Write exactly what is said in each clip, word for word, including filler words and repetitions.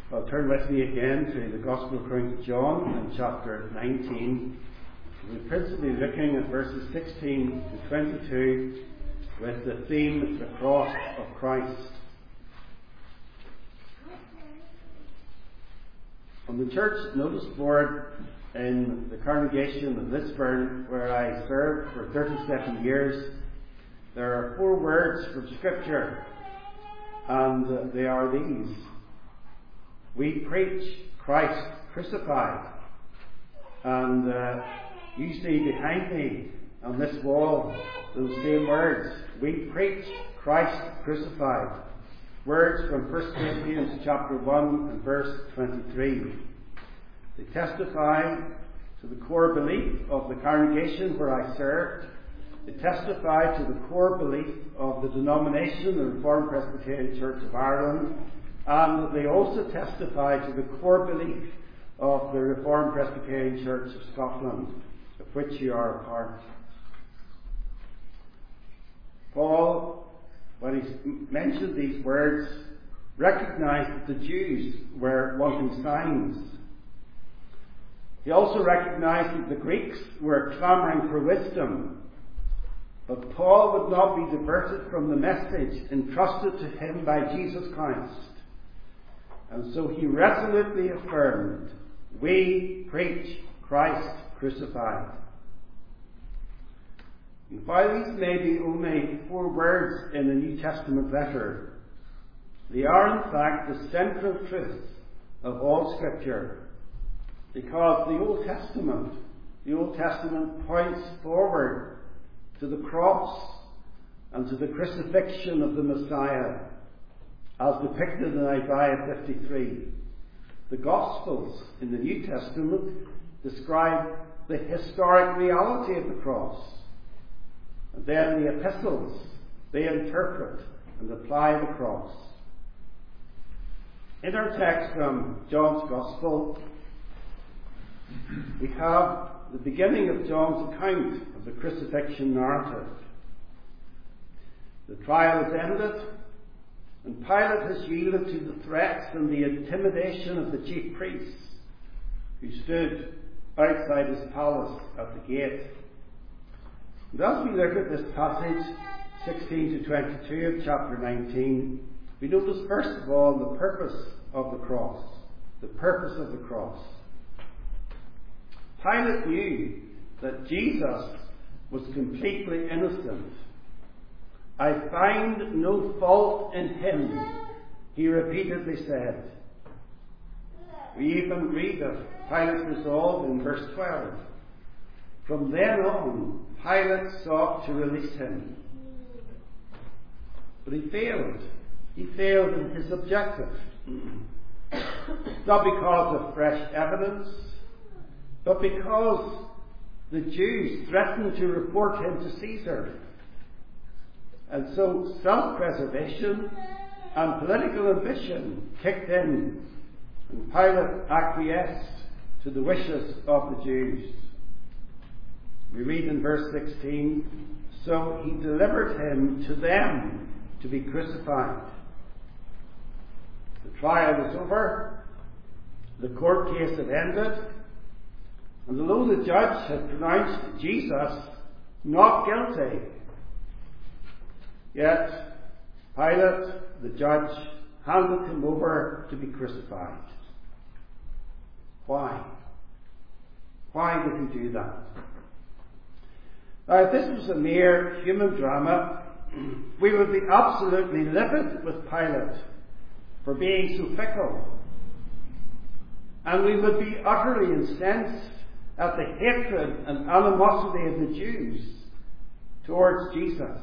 Well, turn with me again to the Gospel according to John in chapter nineteen. We're principally looking at verses sixteen to twenty-two with the theme, the cross of Christ. On the church notice board in the congregation of Lisburn, where I served for thirty-seven years, there are four words from Scripture, and uh, they are these. We preach Christ crucified. And uh, you see behind me on this wall those same words. We preach Christ crucified. Words from First Corinthians chapter one and verse twenty-three. They testify to the core belief of the congregation where I served. They testify to the core belief of the denomination, the Reformed Presbyterian Church of Ireland. And they also testify to the core belief of the Reformed Presbyterian Church of Scotland, of which you are a part. Paul, when he mentioned these words, recognized that the Jews were wanting signs. He also recognized that the Greeks were clamoring for wisdom. But Paul would not be diverted from the message entrusted to him by Jesus Christ. And so he resolutely affirmed, we preach Christ crucified. And while these may be only four words in the New Testament letter, they are in fact the central truth of all Scripture. Because the Old Testament, the Old Testament points forward to the cross and to the crucifixion of the Messiah, as depicted in Isaiah fifty-three. The Gospels in the New Testament describe the historic reality of the cross. And then the epistles, they interpret and apply the cross. In our text from John's Gospel, we have the beginning of John's account of the crucifixion narrative. The trial is ended, and Pilate has yielded to the threats and the intimidation of the chief priests, who stood outside his palace at the gate. And as we look at this passage, sixteen to twenty-two of chapter nineteen, we notice first of all the purpose of the cross. The purpose of the cross. Pilate knew that Jesus was completely innocent. I find no fault in him, he repeatedly said. We even read of Pilate's resolve in verse twelve. From then on, Pilate sought to release him. But he failed. He failed in his objective. Not because of fresh evidence, but because the Jews threatened to report him to Caesar. And so self-preservation and political ambition kicked in, and Pilate acquiesced to the wishes of the Jews. We read in verse sixteen, so he delivered him to them to be crucified. The trial was over, the court case had ended, and although the judge had pronounced Jesus not guilty, yet Pilate, the judge, handed him over to be crucified. Why? Why did he do that? Now, if this was a mere human drama, we would be absolutely livid with Pilate for being so fickle. And we would be utterly incensed at the hatred and animosity of the Jews towards Jesus.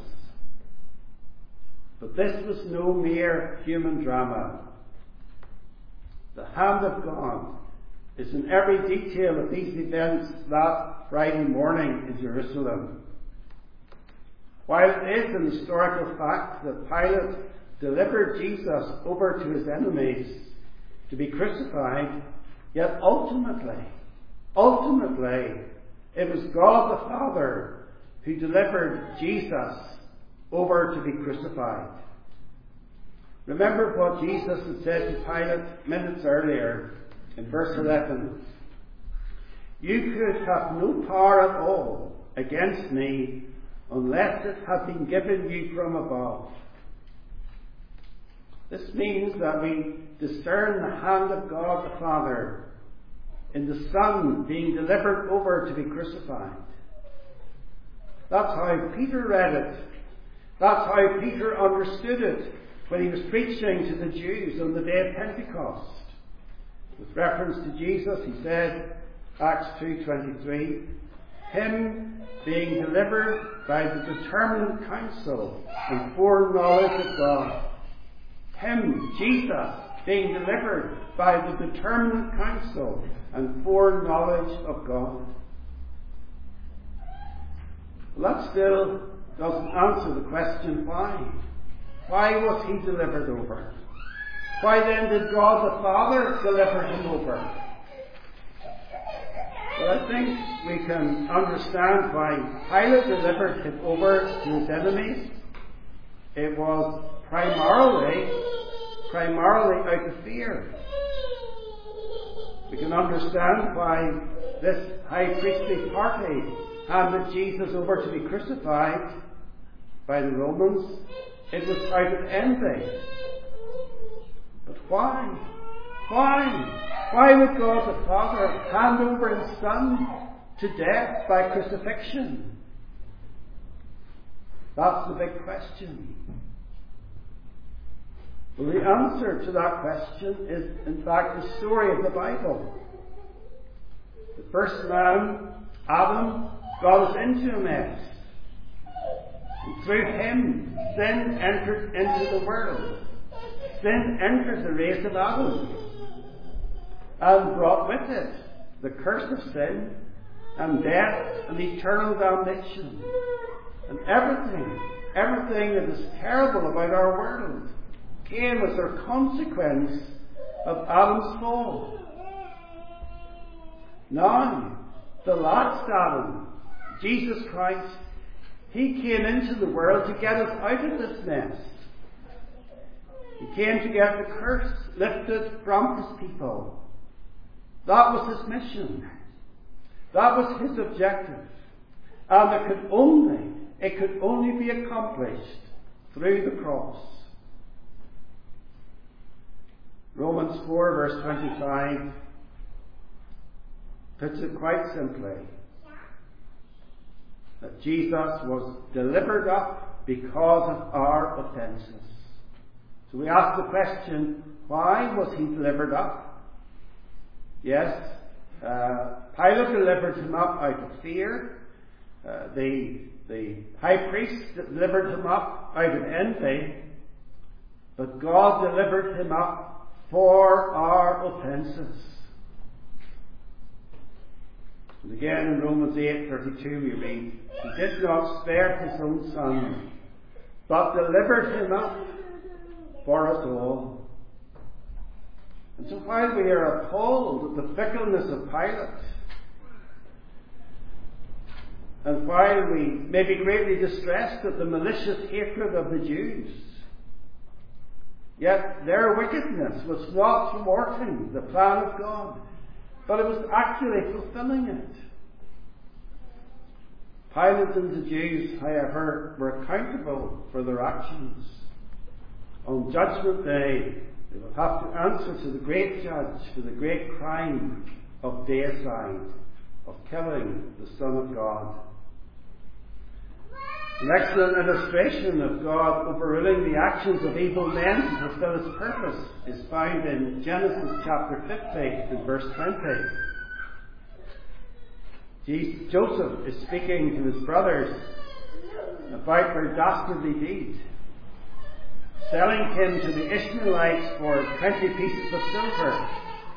But this was no mere human drama. The hand of God is in every detail of these events that Friday morning in Jerusalem. While it is an historical fact that Pilate delivered Jesus over to his enemies to be crucified, yet ultimately, ultimately, it was God the Father who delivered Jesus over to be crucified. Remember what Jesus had said to Pilate minutes earlier in verse eleven. You could have no power at all against me unless it had been given you from above. This means that we discern the hand of God the Father in the Son being delivered over to be crucified. That's how Peter read it. That's how Peter understood it when he was preaching to the Jews on the day of Pentecost. With reference to Jesus, he said, Acts two twenty-three, him being delivered by the determined counsel and foreknowledge of God. Him, Jesus, being delivered by the determined counsel and foreknowledge of God. Well, that still doesn't answer the question why. Why was he delivered over? Why then did God the Father deliver him over? Well, I think we can understand why Pilate delivered him over to his enemies. It was primarily, primarily out of fear. We can understand why this high priestly party handed Jesus over to be crucified by the Romans. It was out of envy. But why? Why? Why would God the Father hand over his Son to death by crucifixion? That's the big question. Well, the answer to that question is, in fact, the story of the Bible. The first man, Adam, got us into a mess. And through him, sin entered into the world. Sin entered the race of Adam and brought with it the curse of sin and death and eternal damnation. And everything, everything that is terrible about our world came as a consequence of Adam's fall. Now, the last Adam, Jesus Christ, he came into the world to get us out of this mess. He came to get the curse lifted from his people. That was his mission. That was his objective. And it could only, it could only be accomplished through the cross. Romans four verse twenty-five puts it quite simply. That Jesus was delivered up because of our offences. So we ask the question, why was he delivered up? Yes, uh, Pilate delivered him up out of fear. Uh, the, the high priest delivered him up out of envy. But God delivered him up for our offences. And again in Romans eight thirty-two we read, he did not spare his own Son, but delivered him up for us all. And so while we are appalled at the fickleness of Pilate, and while we may be greatly distressed at the malicious hatred of the Jews, yet their wickedness was not thwarting the plan of God, but it was actually fulfilling it. Pilate and the Jews, however, were accountable for their actions. On Judgment Day, they will have to answer to the great judge for the great crime of deicide, of killing the Son of God. An excellent illustration of God overruling the actions of evil men to fulfill his purpose is found in Genesis chapter fifty and verse twenty. Jesus, Joseph is speaking to his brothers about their dastardly deed, selling him to the Ishmaelites for twenty pieces of silver.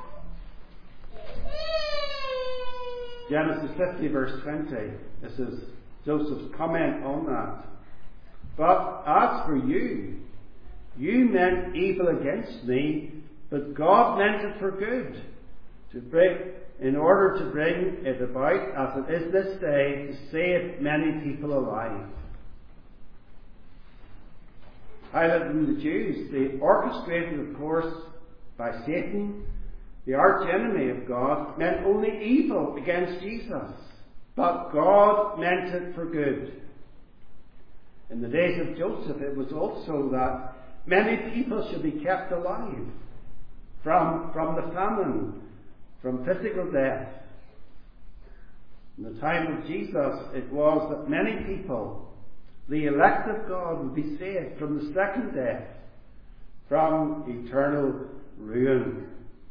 Genesis fifty verse twenty. This is Joseph's comment on that. But as for you, you meant evil against me, but God meant it for good, to bring, in order to bring it about as it is this day, to save many people alive. Pilate and the Jews, they orchestrated, of course, by Satan, the arch enemy of God, meant only evil against Jesus. But God meant it for good. In the days of Joseph, it was also that many people should be kept alive from, from the famine, from physical death. In the time of Jesus, it was that many people, the elect of God, would be saved from the second death, from eternal ruin.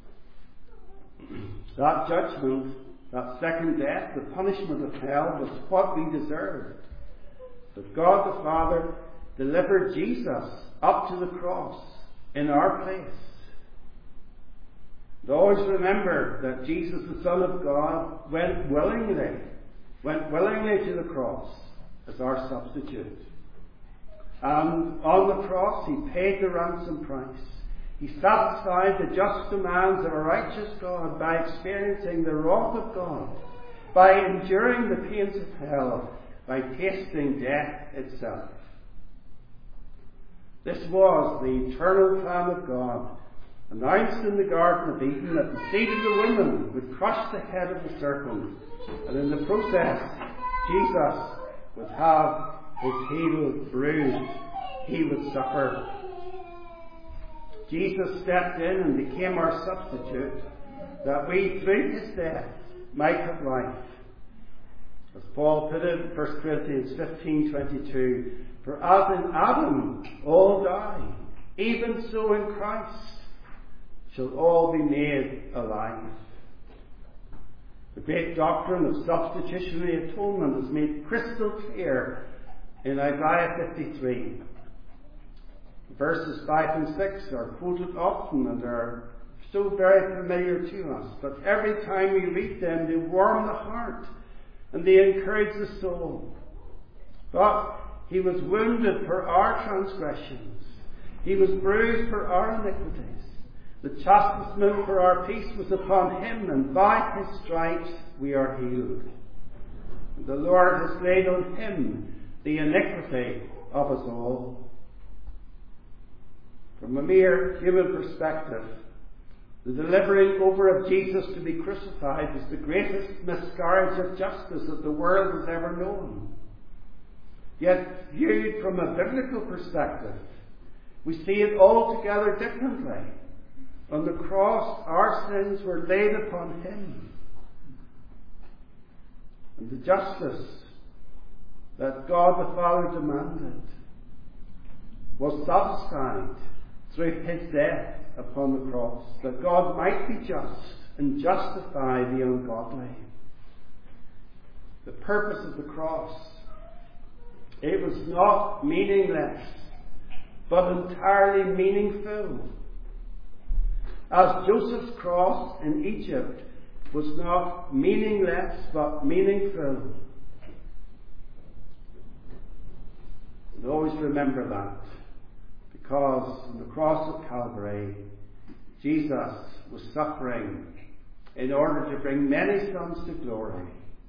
That judgment, that second death, the punishment of hell, was what we deserved. But God the Father delivered Jesus up to the cross in our place. And always remember that Jesus, the Son of God, went willingly, went willingly to the cross as our substitute. And on the cross, he paid the ransom price. He satisfied the just demands of a righteous God by experiencing the wrath of God, by enduring the pains of hell, by tasting death itself. This was the eternal plan of God, announced in the Garden of Eden, that the seed of the woman would crush the head of the serpent, and in the process, Jesus would have his heel bruised. He would suffer. Jesus stepped in and became our substitute, that we, through his death, might have life. As Paul put it in First Corinthians fifteen twenty-two, for as in Adam all die, even so in Christ shall all be made alive. The great doctrine of substitutionary atonement is made crystal clear in Isaiah fifty-three. Verses five and six are quoted often and are so very familiar to us, but every time we read them, they warm the heart and they encourage the soul. But he was wounded for our transgressions, he was bruised for our iniquities. The chastisement for our peace was upon him, and by his stripes we are healed. And the Lord has laid on him the iniquity of us all. From a mere human perspective, the delivering over of Jesus to be crucified is the greatest miscarriage of justice that the world has ever known. Yet, viewed from a biblical perspective, we see it altogether differently. On the cross, our sins were laid upon him. And the justice that God the Father demanded was satisfied through his death upon the cross, that God might be just and justify the ungodly. The purpose of the cross, it was not meaningless, but entirely meaningful. As Joseph's cross in Egypt was not meaningless, but meaningful. And always remember that. Because on the cross of Calvary, Jesus was suffering in order to bring many sons to glory.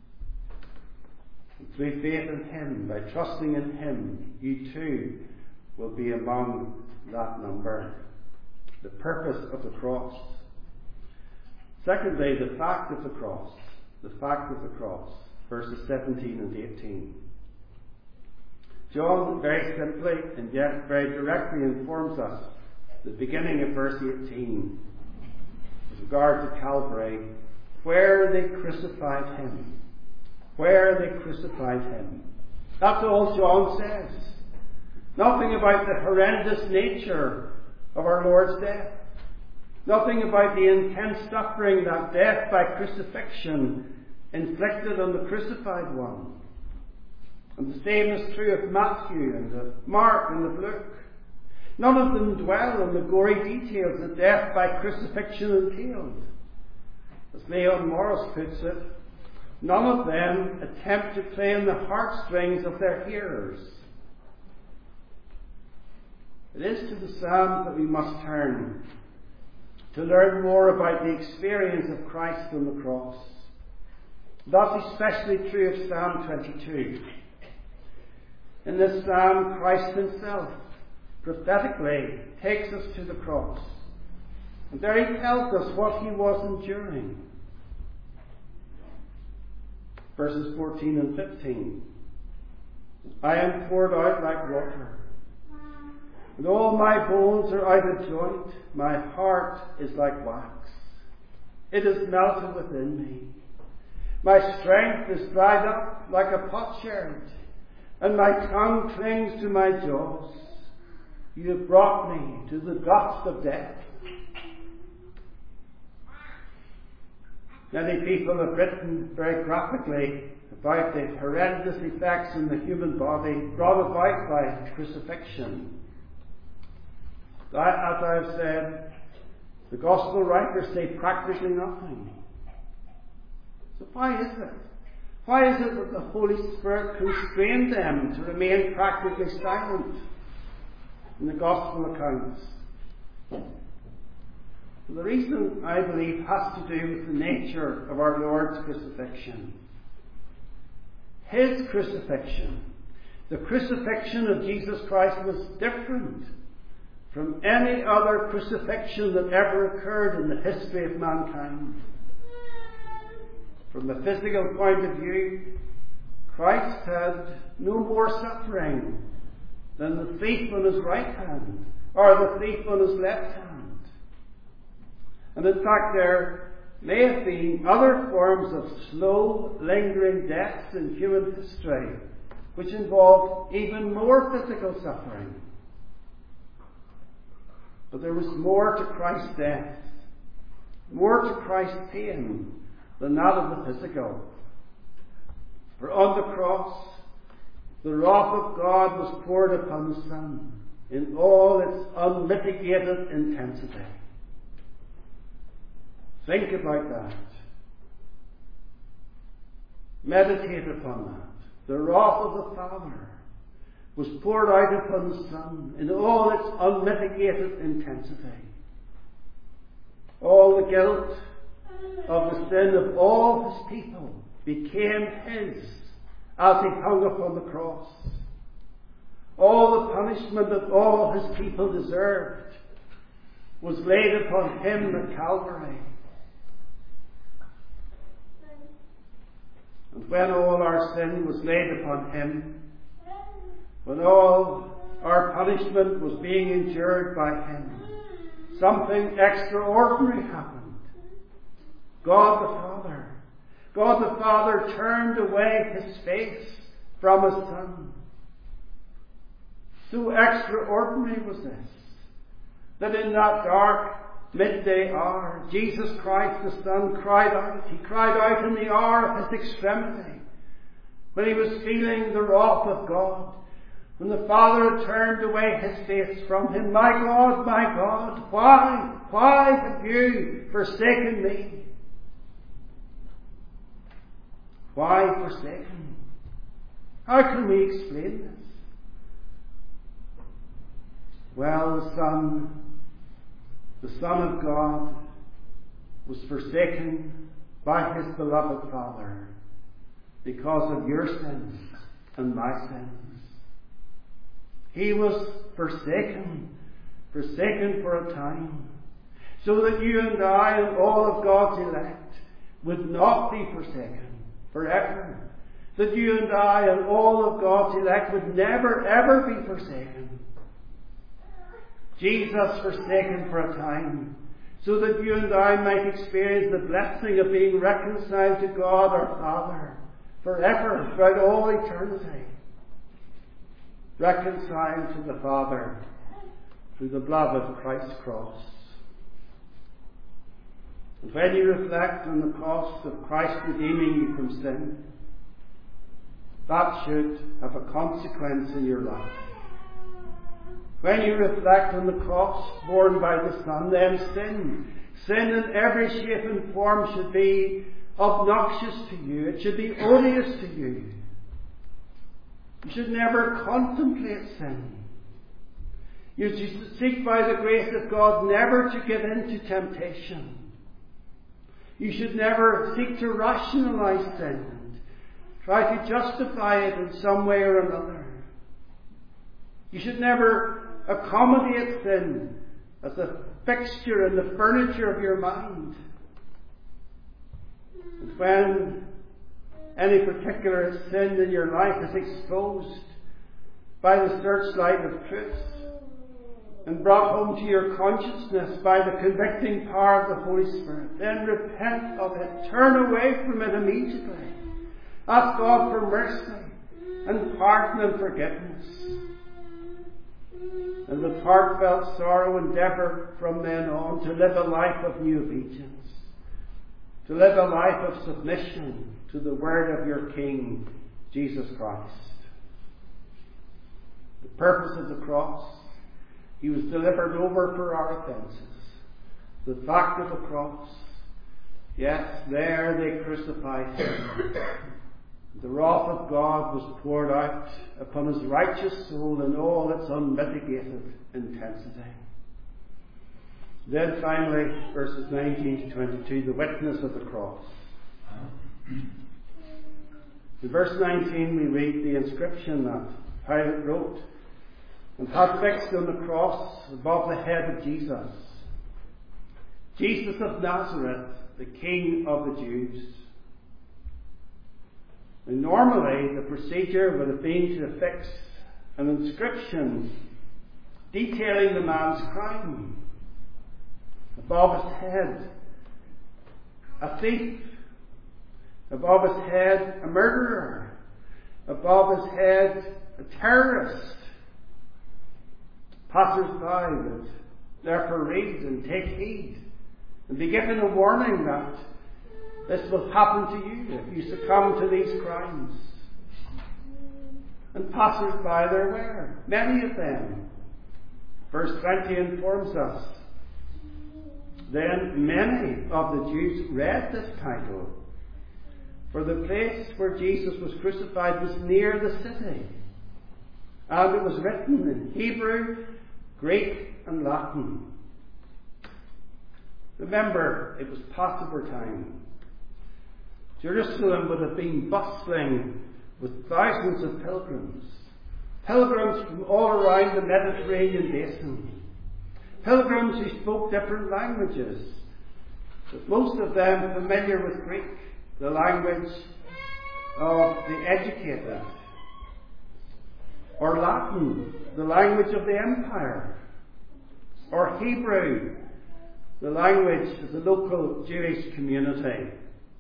And through faith in him, by trusting in him, you too will be among that number. The purpose of the cross. Secondly, the fact of the cross. The fact of the cross. Verses seventeen and eighteen. John very simply and yet very directly informs us, the beginning of verse eighteen, with regard to Calvary, where they crucified him. Where they crucified him. That's all John says. Nothing about the horrendous nature of our Lord's death. Nothing about the intense suffering that death by crucifixion inflicted on the crucified one. And the same is true of Matthew and of Mark and of Luke. None of them dwell on the gory details that death by crucifixion entailed. As Leon Morris puts it, none of them attempt to play on the heartstrings of their hearers. It is to the Psalms that we must turn to learn more about the experience of Christ on the cross. That's especially true of Psalm twenty-two. In this psalm, Christ himself prophetically takes us to the cross. And there he tells us what he was enduring. Verses fourteen and fifteen. I am poured out like water, and all my bones are out of joint. My heart is like wax. It is melted within me. My strength is dried up like a potsherd, and my tongue clings to my jaws. You have brought me to the dust of death. Many people have written very graphically about the horrendous effects in the human body brought about by crucifixion. That, as I've said, the Gospel writers say practically nothing. So why is it? Why is it that the Holy Spirit constrained them to remain practically silent in the Gospel accounts? The reason, I believe, has to do with the nature of our Lord's crucifixion. His crucifixion, the crucifixion of Jesus Christ, was different from any other crucifixion that ever occurred in the history of mankind. From the physical point of view, Christ had no more suffering than the thief on his right hand or the thief on his left hand. And in fact, there may have been other forms of slow, lingering deaths in human history which involved even more physical suffering. But there was more to Christ's death, more to Christ's pain than that of the physical. For on the cross, the wrath of God was poured upon the Son in all its unmitigated intensity. Think about that. Meditate upon that. The wrath of the Father was poured out upon the Son in all its unmitigated intensity. All the guilt of the sin of all his people became his as he hung upon the cross. All the punishment that all his people deserved was laid upon him at Calvary. And when all our sin was laid upon him, when all our punishment was being endured by him, something extraordinary happened. God the Father, God the Father turned away his face from his Son. So extraordinary was this, that in that dark midday hour, Jesus Christ the Son cried out. He cried out in the hour of his extremity, when he was feeling the wrath of God, when the Father had turned away his face from him. My God, my God, why, why have you forsaken me? Why forsaken? How can we explain this? Well, the Son, the Son of God, was forsaken by his beloved Father because of your sins and my sins. He was forsaken, forsaken for a time, so that you and I and all of God's elect would not be forsaken forever. That you and I and all of God's elect would never ever be forsaken. Jesus forsaken for a time, so that you and I might experience the blessing of being reconciled to God our Father forever, throughout all eternity. Reconciled to the Father through the blood of Christ's cross. And when you reflect on the cost of Christ redeeming you from sin, that should have a consequence in your life. When you reflect on the cross borne by the Son, then sin, sin in every shape and form should be obnoxious to you. It should be odious to you. You should never contemplate sin. You should seek by the grace of God never to give in to temptation. You should never seek to rationalize sin and try to justify it in some way or another. You should never accommodate sin as a fixture in the furniture of your mind. And when any particular sin in your life is exposed by the searchlight of truth and brought home to your consciousness by the convicting power of the Holy Spirit, then repent of it. Turn away from it immediately. Ask God for mercy and pardon and forgiveness. And with heartfelt sorrow endeavour from then on to live a life of new obedience, to live a life of submission to the word of your King, Jesus Christ. The purpose of the cross: He was delivered over for our offences. The fact of the cross: yes, there they crucified Him. The wrath of God was poured out upon His righteous soul in all its unmitigated intensity. Then finally, verses nineteen to twenty-two, the witness of the cross. In verse nineteen we read the inscription that Pilate wrote and had fixed on the cross above the head of Jesus: Jesus of Nazareth, the King of the Jews. And normally the procedure would have been to affix an inscription detailing the man's crime. Above his head, a thief. Above his head, a murderer. Above his head, a terrorist. Passers-by would therefore read and take heed and be given a warning that this will happen to you if you succumb to these crimes. And passers-by there were, many of them. Verse twenty informs us: then many of the Jews read this title, for the place where Jesus was crucified was near the city, and it was written in Hebrew, Greek and Latin. Remember, it was Passover time. Jerusalem would have been bustling with thousands of pilgrims. Pilgrims from all around the Mediterranean basin. Pilgrims who spoke different languages, but most of them familiar with Greek, the language of the educated. Or Latin, the language of the empire. Or Hebrew, the language of the local Jewish community.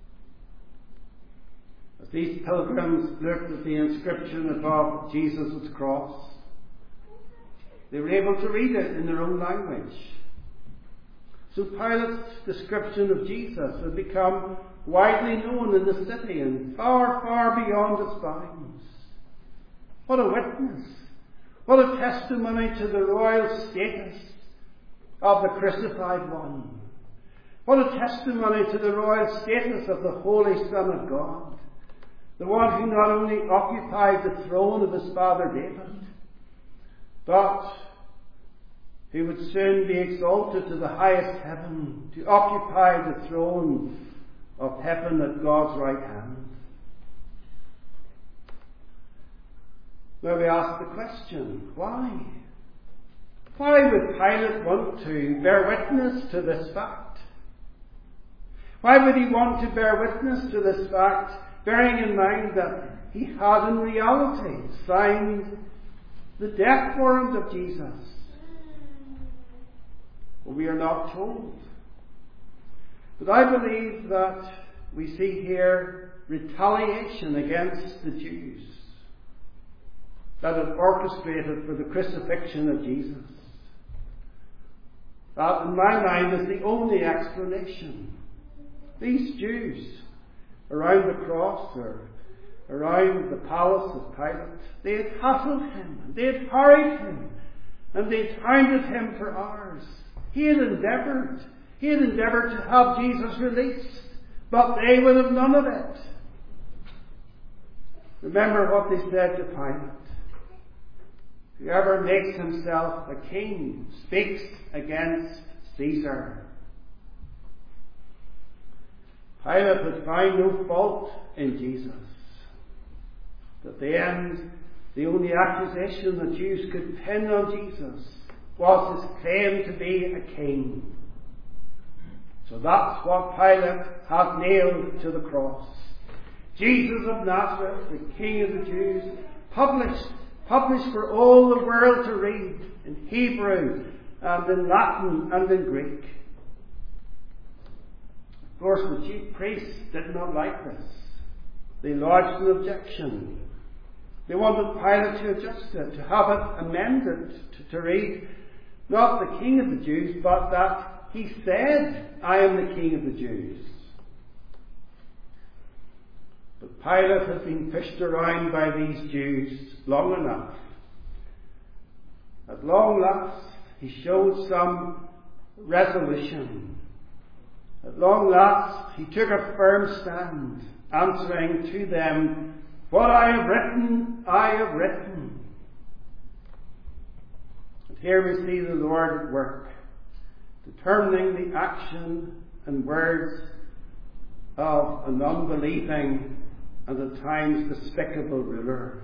As these pilgrims looked at the inscription above Jesus' cross, they were able to read it in their own language. So Pilate's description of Jesus had become widely known in the city and far, far beyond its bounds. What a witness! What a testimony to the royal status of the crucified one. What a testimony to the royal status of the Holy Son of God. The one who not only occupied the throne of his father David, but who would soon be exalted to the highest heaven, to occupy the throne of heaven at God's right hand. Now we ask the question, why? Why would Pilate want to bear witness to this fact? Why would he want to bear witness to this fact, bearing in mind that he had in reality signed the death warrant of Jesus? Well, we are not told. But I believe that we see here retaliation against the Jews that had orchestrated for the crucifixion of Jesus. That, in my mind, is the only explanation. These Jews around the cross or around the palace of Pilate, they had hassled him, they had harried him, and they had hounded him for hours. He had endeavoured, he had endeavoured to have Jesus released, but they would have none of it. Remember what they said to Pilate. Whoever makes himself a king speaks against Caesar. Pilate had found no fault in Jesus. At the end, The only accusation the Jews could pin on Jesus was his claim to be a king. So that's what Pilate had nailed to the cross. Jesus of Nazareth, the King of the Jews, published, published for all the world to read in Hebrew and in Latin and in Greek. Of course, the chief priests did not like this. They lodged an objection. They wanted Pilate to adjust it, to have it amended, to, to read not the King of the Jews, but that he said, I am the King of the Jews. But Pilate has been pushed around by these Jews long enough. At long last, he showed some resolution. At long last, he took a firm stand, answering to them, what I have written, I have written. And here we see the Lord at work, determining the action and words of an unbelieving and at times despicable ruler.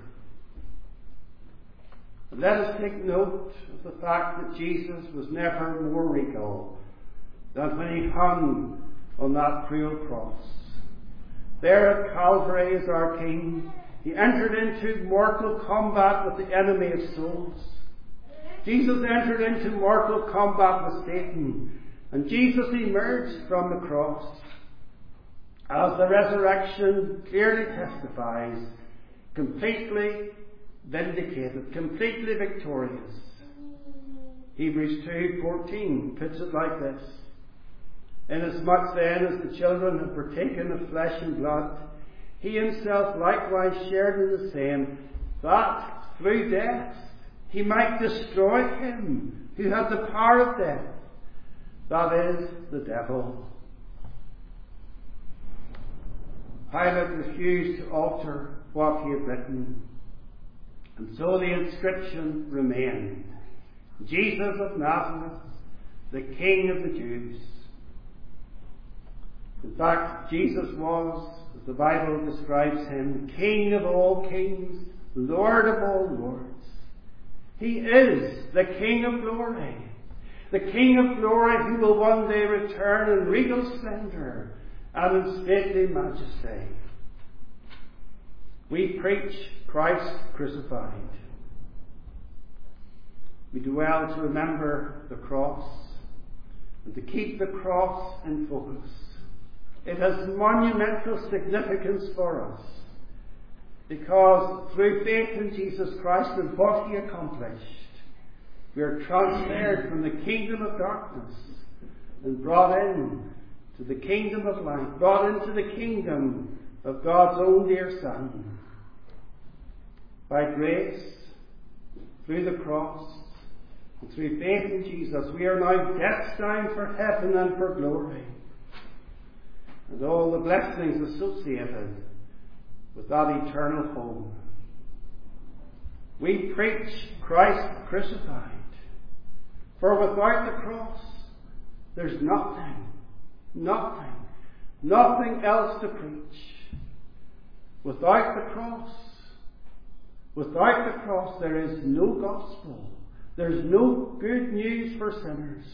And let us take note of the fact that Jesus was never more regal than when he hung on that cruel cross. There at Calvary as our King, he entered into mortal combat with the enemy of souls. Jesus entered into mortal combat with Satan, and Jesus emerged from the cross, as the resurrection clearly testifies, completely vindicated, completely victorious. Hebrews two fourteen puts it like this. Inasmuch then as the children have partaken of flesh and blood, he himself likewise shared in the same, that through death he might destroy him who had the power of death, that is, the devil. Pilate refused to alter what he had written, and so the inscription remained, Jesus of Nazareth, the King of the Jews. In fact, Jesus was, as the Bible describes him, King of all kings, Lord of all lords. He is the King of glory, the King of glory who will one day return in regal splendour and in stately majesty. We preach Christ crucified. We do well to remember the cross and to keep the cross in focus. It has monumental significance for us because through faith in Jesus Christ and what he accomplished, we are transferred from the kingdom of darkness and brought in to the kingdom of light, brought into the kingdom of God's own dear Son. By grace, through the cross, and through faith in Jesus, we are now destined for heaven and for glory, and all the blessings associated with that eternal home. We preach Christ crucified, for without the cross, there's nothing, nothing, nothing else to preach. Without the cross, without the cross, there is no gospel. There's no good news for sinners.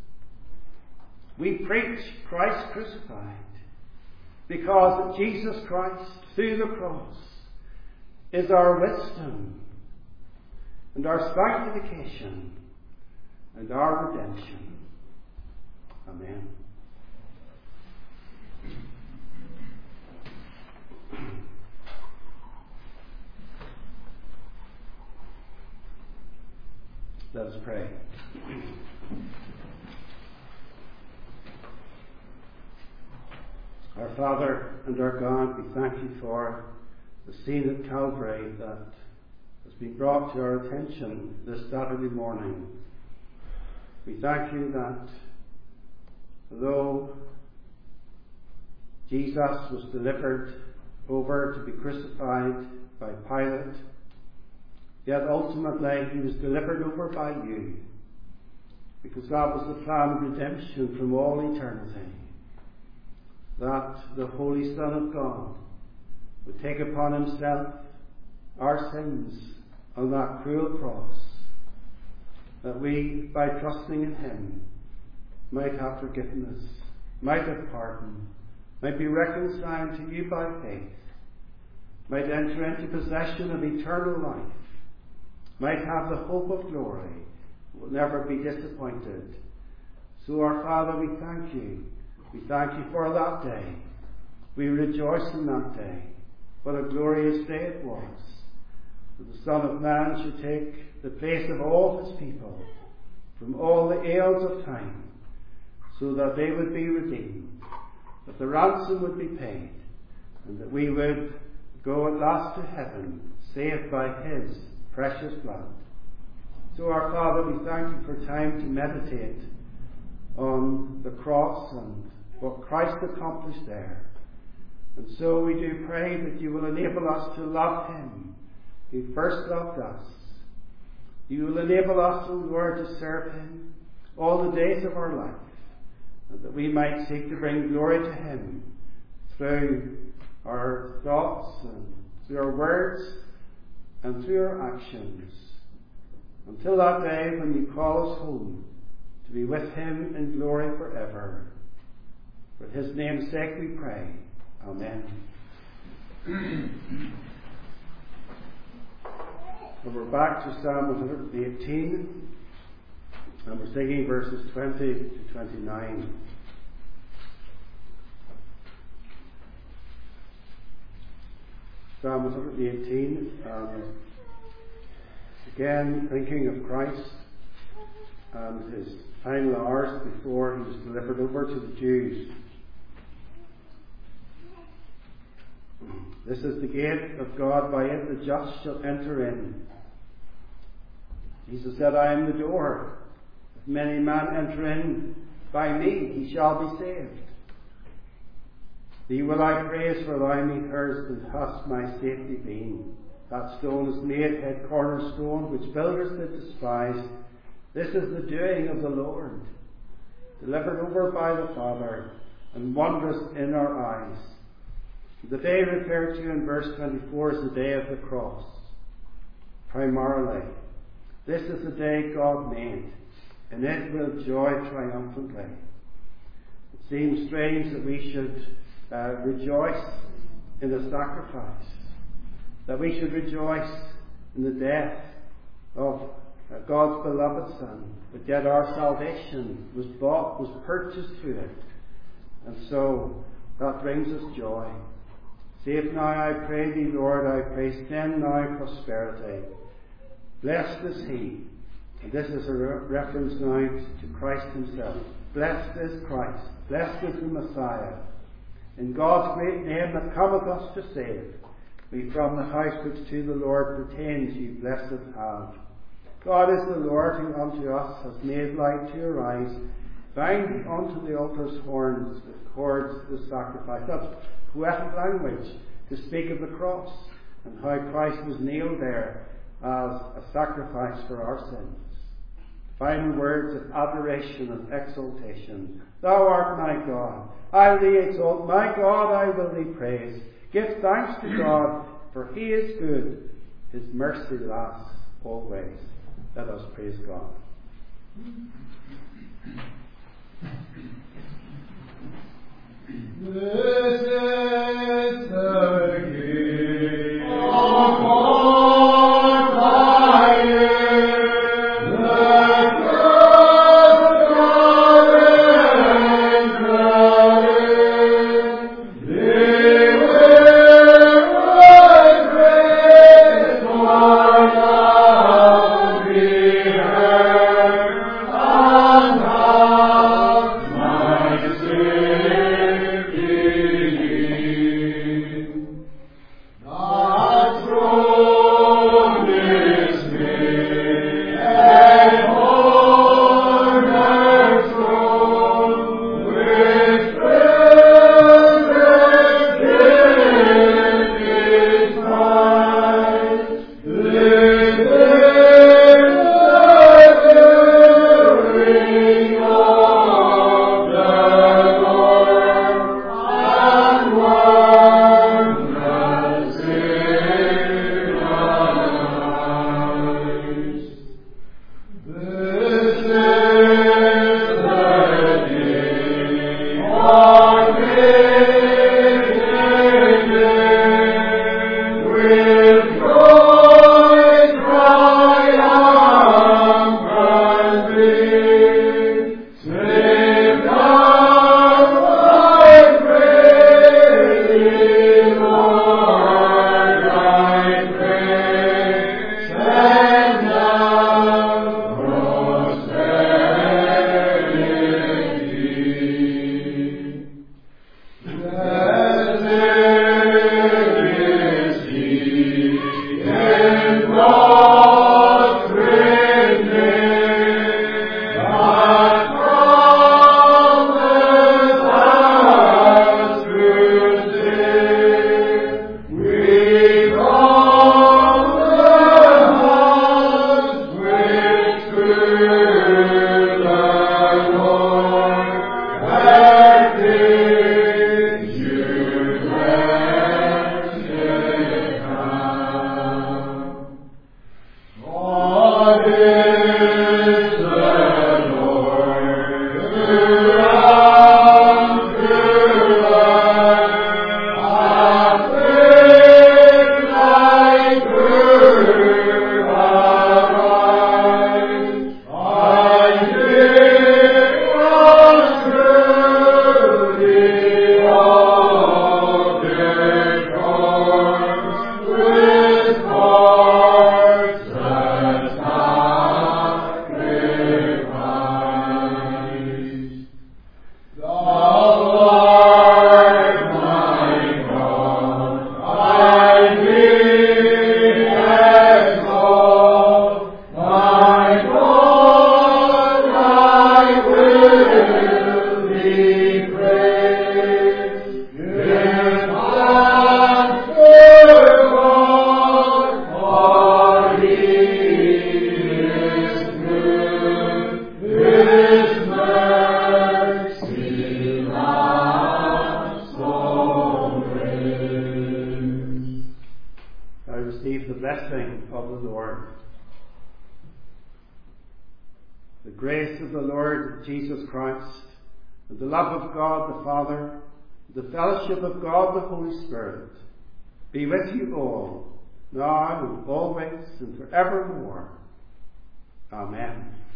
We preach Christ crucified because Jesus Christ, through the cross, is our wisdom and our sanctification and our redemption. Amen. Let us pray. Our Father and our God, we thank you for the scene at Calvary that has been brought to our attention this Saturday morning. We thank you that though Jesus was delivered over to be crucified by Pilate, yet ultimately he was delivered over by you, because that was the plan of redemption from all eternity, that the Holy Son of God would take upon himself our sins on that cruel cross, that we, by trusting in him, might have forgiveness, might have pardon, might be reconciled to you by faith, might enter into possession of eternal life, might have the hope of glory, will never be disappointed. So our Father, we thank you. We thank you for that day. We rejoice in that day. What a glorious day it was, that the Son of Man should take the place of all his people from all the aeons of time, so that they would be redeemed, that the ransom would be paid, and that we would go at last to heaven, saved by his precious blood. So our Father, we thank you for time to meditate on the cross and what Christ accomplished there. And so we do pray that you will enable us to love him who first loved us. You will enable us, O Lord, to serve him all the days of our life, and that we might seek to bring glory to him through our thoughts and through our words and through our actions, until that day when you call us home to be with him in glory forever. For his name's sake we pray. Amen. And we're back to Psalm one hundred eighteen, and we're singing verses twenty to twenty-nine. Psalm one hundred eighteen, um, again thinking of Christ and his final hours before he was delivered over to the Jews. This is the gate of God, by it the just shall enter in. Jesus said, I am the door. If many man enter in by me, he shall be saved. Thee will I praise, for thou me hearest, and hast my safety been. That stone is made head cornerstone, which builders did despise. This is the doing of the Lord, delivered over by the Father, and wondrous in our eyes. The day referred to in verse twenty-four is the day of the cross, primarily. This is the day God made, and it will joy triumphantly. It seems strange that we should uh, rejoice in the sacrifice, that we should rejoice in the death of uh, God's beloved Son, but yet our salvation was bought, was purchased through it, and so that brings us joy. Save now, I pray thee, Lord, I pray, send now prosperity. Blessed is he, and this is a re- reference now to Christ himself. Blessed is Christ, blessed is the Messiah, in God's great name that cometh us to save. We from the house which to the Lord pertains, you blessed have. God is the Lord, who unto us has made light to arise. Bind unto the altar's horns with cords the sacrifice. That's poetic language to speak of the cross and how Christ was nailed there as a sacrifice for our sins. Final words of adoration and exaltation. Thou art my God, I will thee exalt. My God, I will thee praise. Give thanks to God, for he is good. His mercy lasts always. Let us praise God. This is the King of all time. Thank you. Lord. The grace of the Lord Jesus Christ, and the love of God the Father, and the fellowship of God the Holy Spirit, be with you all, now and always and forevermore. Amen.